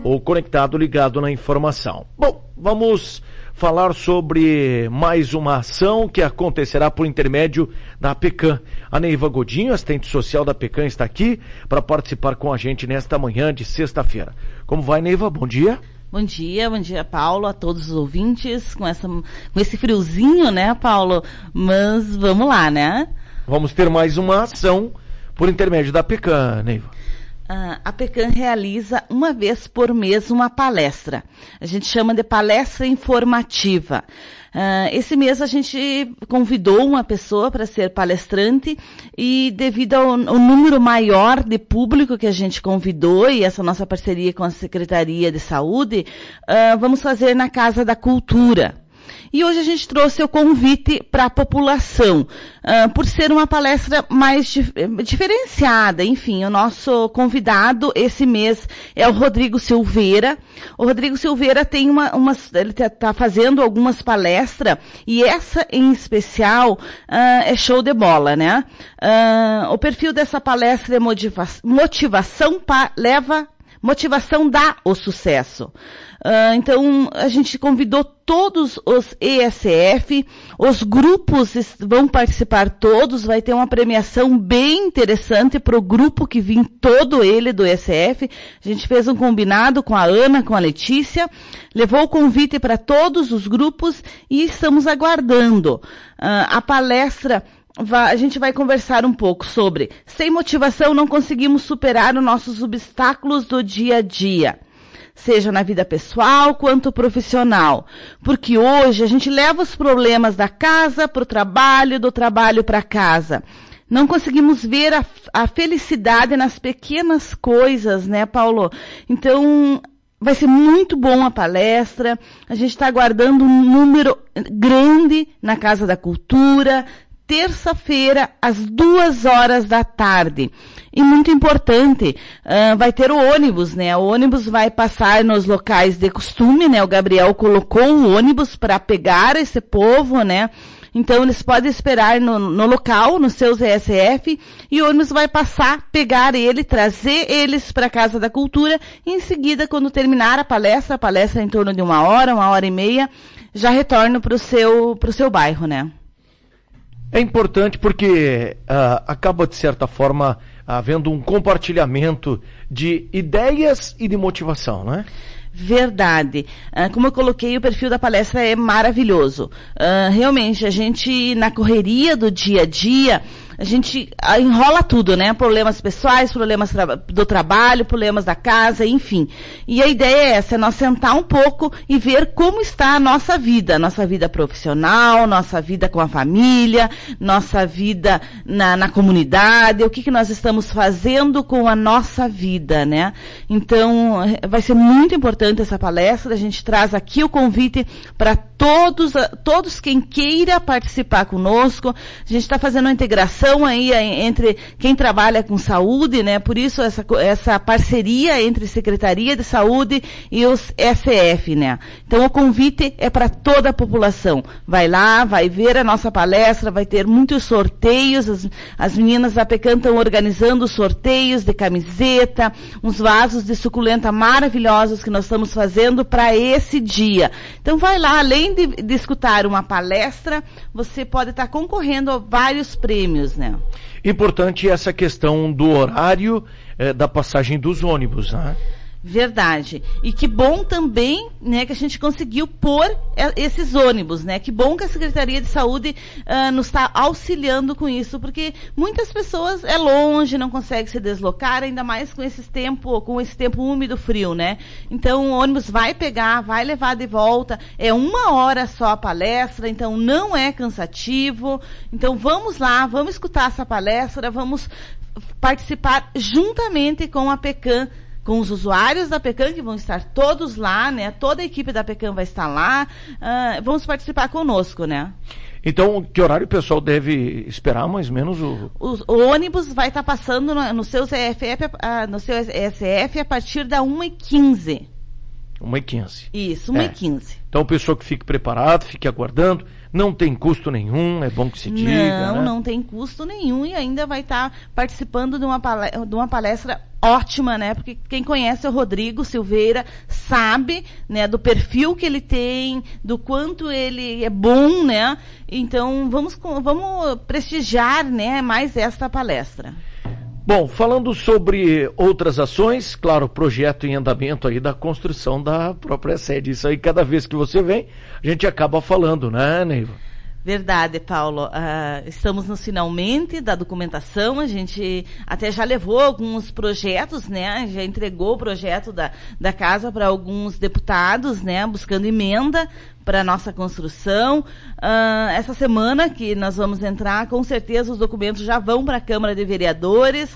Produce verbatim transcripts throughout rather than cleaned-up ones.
ou conectado, ligado na informação. Bom, vamos falar sobre mais uma ação que acontecerá por intermédio da APECAM. A Neiva Godinho, assistente social da APECAM, está aqui para participar com a gente nesta manhã de sexta-feira. Como vai, Neiva? Bom dia. Bom dia, bom dia, Paulo, a todos os ouvintes, com, essa, com esse friozinho, né, Paulo? Mas vamos lá, né? Vamos ter mais uma ação por intermédio da APECAM, Neiva. A APECAM realiza uma vez por mês uma palestra. A gente chama de palestra informativa. Uh, esse mês a gente convidou uma pessoa para ser palestrante e devido ao, ao número maior de público que a gente convidou e essa nossa parceria com a Secretaria de Saúde, uh, vamos fazer na Casa da Cultura. E hoje a gente trouxe o convite para a população, uh, por ser uma palestra mais dif- diferenciada. Enfim, o nosso convidado esse mês é o Rodrigo Silveira. O Rodrigo Silveira tem uma, umas, ele está fazendo algumas palestras e essa em especial uh, é show de bola, né? Uh, o perfil dessa palestra é motiva- motivação pa- leva Motivação dá o sucesso. Uh, então, a gente convidou todos os E S F, os grupos vão participar todos, vai ter uma premiação bem interessante para o grupo que vem todo ele do E S F. A gente fez um combinado com a Ana, com a Letícia, levou o convite para todos os grupos e estamos aguardando. Uh, a palestra... A gente vai conversar um pouco sobre sem motivação não conseguimos superar os nossos obstáculos do dia a dia, seja na vida pessoal quanto profissional, porque hoje a gente leva os problemas da casa para o trabalho, do trabalho para casa. Não conseguimos ver a, a felicidade nas pequenas coisas, né, Paulo? Então, vai ser muito bom a palestra, a gente está aguardando um número grande na Casa da Cultura, terça-feira, às duas horas da tarde. E muito importante, uh, vai ter o ônibus, né? O ônibus vai passar nos locais de costume, né? O Gabriel colocou o ônibus para pegar esse povo, né? Então, eles podem esperar no, no local, nos seus E S F, e o ônibus vai passar, pegar ele, trazer eles para a Casa da Cultura, e em seguida, quando terminar a palestra, a palestra é em torno de uma hora, uma hora e meia, já retorna para o seu, pro seu bairro, né? É importante porque uh, acaba, de certa forma, havendo um compartilhamento de ideias e de motivação, não é? Verdade. Uh, como eu coloquei, o perfil da palestra é maravilhoso. Uh, realmente, a gente, na correria do dia a dia, a gente enrola tudo, né? Problemas pessoais, problemas tra- do trabalho, problemas da casa, enfim. E a ideia é essa, é nós sentar um pouco e ver como está a nossa vida, nossa vida profissional, nossa vida com a família, nossa vida na, na comunidade, o que, que nós estamos fazendo com a nossa vida, né? Então, vai ser muito importante essa palestra, a gente traz aqui o convite para todos, todos quem queira participar conosco, a gente está fazendo uma integração aí entre quem trabalha com saúde, né? Por isso essa, essa parceria entre Secretaria de Saúde e os E S F, né? Então o convite é para toda a população. Vai lá, vai ver a nossa palestra, vai ter muitos sorteios, as, as meninas da APECAM estão organizando sorteios de camiseta, uns vasos de suculenta maravilhosos que nós estamos fazendo para esse dia. Então vai lá, além de, de escutar uma palestra, você pode estar concorrendo a vários prêmios, né? Importante essa questão do horário eh, da passagem dos ônibus, né? Verdade. E que bom também, né, que a gente conseguiu pôr esses ônibus, né? Que bom que a Secretaria de Saúde uh, nos está auxiliando com isso, porque muitas pessoas é longe, não conseguem se deslocar, ainda mais com esse tempo, com esse tempo úmido, frio, né? Então o ônibus vai pegar, vai levar de volta, é uma hora só a palestra, então não é cansativo. Então vamos lá, vamos escutar essa palestra, vamos participar juntamente com a APECAM, com os usuários da APECAM, que vão estar todos lá, né? Toda a equipe da APECAM vai estar lá. Uh, vamos participar conosco, né? Então, que horário o pessoal deve esperar, mais ou menos? O, o, o ônibus vai estar passando no, no, seu C F F, uh, no seu E S F a partir da uma e quinze. uma e quinze. Isso, uma é. e quinze. Então, pessoa que fique preparado, fique aguardando. Não tem custo nenhum, é bom que se diga. Não, né? não tem custo nenhum e ainda vai estar tá participando de uma, palestra, de uma palestra ótima, né? Porque quem conhece o Rodrigo Silveira sabe, né, do perfil que ele tem, do quanto ele é bom, né? Então, vamos, vamos prestigiar, né, mais esta palestra. Bom, falando sobre outras ações, claro, o projeto em andamento aí da construção da própria sede. Isso aí, cada vez que você vem, a gente acaba falando, né, Neiva? Verdade, Paulo. Uh, estamos no finalmente da documentação, a gente até já levou alguns projetos, né? Já entregou o projeto da, da casa para alguns deputados, né? Buscando emenda para a nossa construção. Uh, essa semana que nós vamos entrar, com certeza os documentos já vão para a Câmara de Vereadores.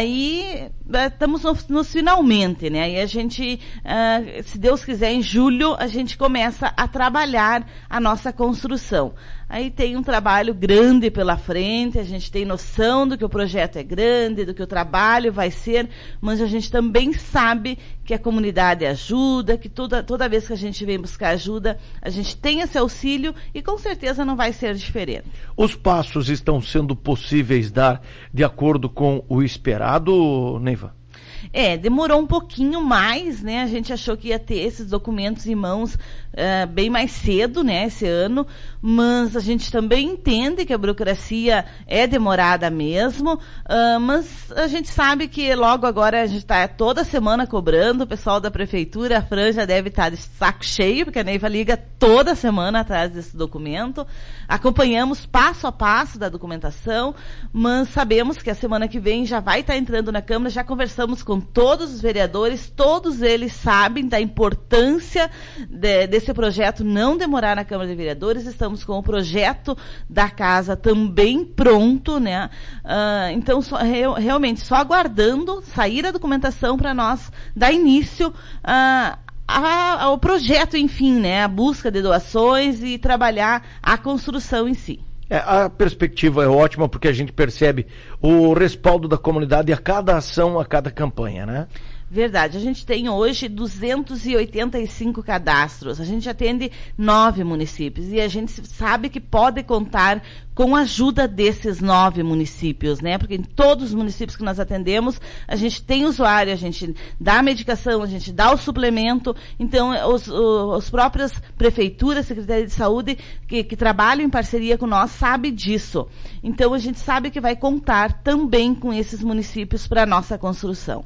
Aí estamos nos no finalmente, né? E a gente, uh, se Deus quiser, em julho a gente começa a trabalhar a nossa construção. Aí tem um trabalho grande pela frente, a gente tem noção do que o projeto é grande, do que o trabalho vai ser, mas a gente também sabe que a comunidade ajuda, que toda, toda vez que a gente vem buscar ajuda, a gente tem esse auxílio e com certeza não vai ser diferente. Os passos estão sendo possíveis dar de acordo com o esperado, Neiva? É, demorou um pouquinho mais, né? A gente achou que ia ter esses documentos em mãos uh, bem mais cedo, né, esse ano, mas a gente também entende que a burocracia é demorada mesmo, uh, mas a gente sabe que logo agora a gente está toda semana cobrando, o pessoal da prefeitura, a Fran já deve estar de saco cheio, porque a Neiva liga toda semana atrás desse documento, acompanhamos passo a passo da documentação, mas sabemos que a semana que vem já vai estar entrando na Câmara, já conversamos com todos os vereadores, todos eles sabem da importância de, desse projeto não demorar na Câmara de Vereadores, estamos com o projeto da casa também pronto, né? Uh, então, só, re, realmente, só aguardando sair a documentação para nós dar início a, a, ao projeto, enfim, né? A busca de doações e trabalhar a construção em si. É, a perspectiva é ótima porque a gente percebe o respaldo da comunidade a cada ação, a cada campanha, né? Verdade, a gente tem hoje duzentos e oitenta e cinco cadastros, a gente atende nove municípios e a gente sabe que pode contar com a ajuda desses nove municípios, né? Porque em todos os municípios que nós atendemos, a gente tem usuário, a gente dá a medicação, a gente dá o suplemento, então os, os, os próprias prefeituras, Secretaria de Saúde, que, que trabalham em parceria com nós, sabem disso. Então a gente sabe que vai contar também com esses municípios para a nossa construção.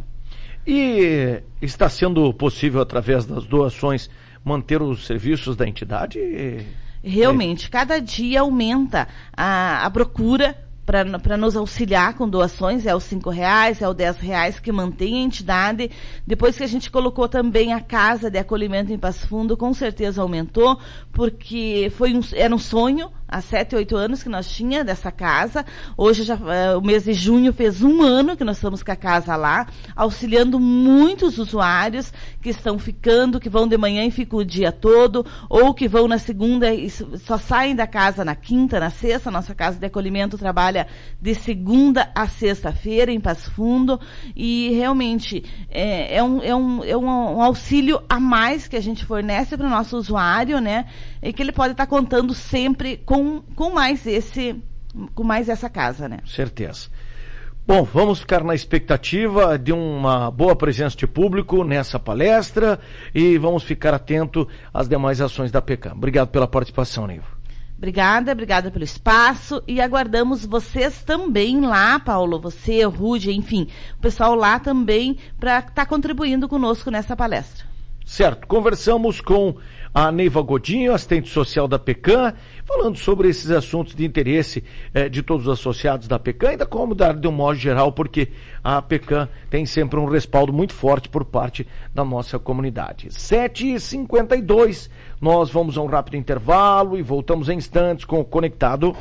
E está sendo possível, através das doações, manter os serviços da entidade? Realmente, é. Cada dia aumenta a, a procura para nos auxiliar com doações, é os cinco reais, é os dez reais que mantém a entidade. Depois que a gente colocou também a casa de acolhimento em Passo Fundo, com certeza aumentou, porque foi um, era um sonho, há sete, oito anos que nós tinha dessa casa. Hoje, já, uh, o mês de junho, fez um ano que nós estamos com a casa lá, auxiliando muitos usuários que estão ficando, que vão de manhã e ficam o dia todo, ou que vão na segunda e só saem da casa na quinta, na sexta. Nossa casa de acolhimento trabalha de segunda a sexta-feira em Passo Fundo, e realmente é, é, um, é, um, é um, um auxílio a mais que a gente fornece para o nosso usuário, né? E que ele pode estar contando sempre com, com mais esse, com mais essa casa, né? Certeza. Bom, vamos ficar na expectativa de uma boa presença de público nessa palestra e vamos ficar atento às demais ações da P E C A M. Obrigado pela participação, Neiva. Obrigada, obrigada pelo espaço e aguardamos vocês também lá, Paulo, você, o Rude, enfim, o pessoal lá também para estar tá contribuindo conosco nessa palestra. Certo, conversamos com a Neiva Godinho, assistente social da P E C A M, falando sobre esses assuntos de interesse eh, de todos os associados da P E C A M e da comunidade de um modo geral, porque a P E C A M tem sempre um respaldo muito forte por parte da nossa comunidade. sete e cinquenta e dois, nós vamos a um rápido intervalo e voltamos em instantes com o Conectado.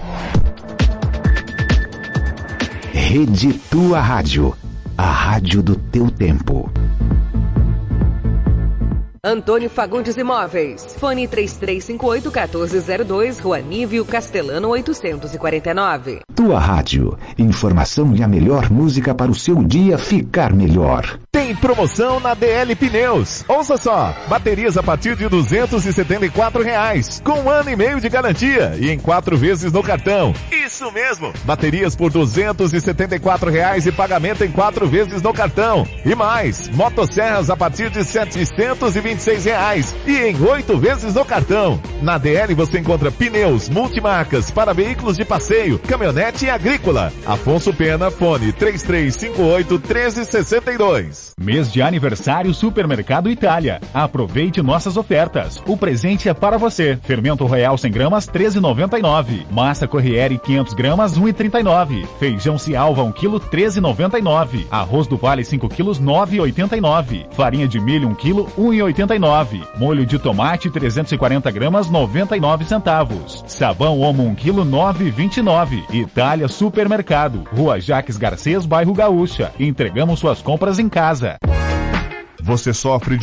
Rede Tua Rádio, a rádio do teu tempo. Antônio Fagundes Imóveis. Fone três três cinco oito, um quatro zero dois, Rua Nívio Castelano oitocentos e quarenta e nove. Tua Rádio. Informação e a melhor música para o seu dia ficar melhor. Tem promoção na D L Pneus. Ouça só, baterias a partir de duzentos e setenta e quatro reais, com um ano e meio de garantia e em quatro vezes no cartão. Isso mesmo, baterias por duzentos e setenta e quatro reais e pagamento em quatro vezes no cartão. E mais, motosserras a partir de setecentos e vinte e seis reais e em oito vezes no cartão. Na D L você encontra pneus multimarcas para veículos de passeio, caminhonete e agrícola. Afonso Pena, fone três três cinco oito, um três seis dois. Mês de aniversário Supermercado Itália. Aproveite nossas ofertas. O presente é para você. Fermento Royal cem gramas, treze e noventa e nove. Massa Corriere quinhentas gramas, um e trinta e nove. Feijão Cialva um quilo, treze e noventa e nove. Arroz do Vale cinco quilos, nove e oitenta e nove. Farinha de milho um quilo, um e oitenta e nove. Molho de tomate trezentos e quarenta gramas, noventa e nove centavos. Sabão Omo um quilo, nove e vinte e nove. Itália Supermercado. Rua Jaques Garcês, bairro Gaúcha. Entregamos suas compras em casa. Você sofre de